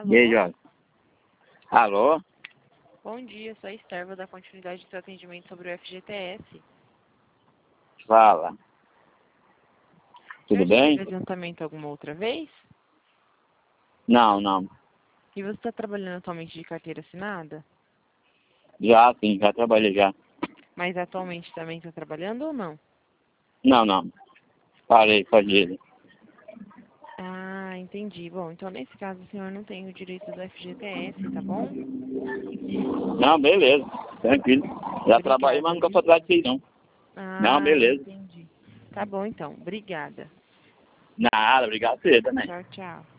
Alô? Beijo. Alô? Bom dia, sou a Esther, vou dar continuidade do seu atendimento sobre o FGTS. Fala. Tudo Já bem? teve adiantamento alguma outra vez? Não. E você está trabalhando atualmente de carteira assinada? Já, sim, já trabalhei já. Mas atualmente também está trabalhando ou não? Não. Parei, fazer. Ah, entendi. Bom, então nesse caso o senhor não tem o direito do FGTS, tá bom? Não, beleza. Tranquilo. Já trabalhei, mas Obrigada, nunca viu? fui atrás de não. Não, Ah, beleza. entendi. Tá bom então, obrigada. Nada, obrigado a você também. Tchau, tchau.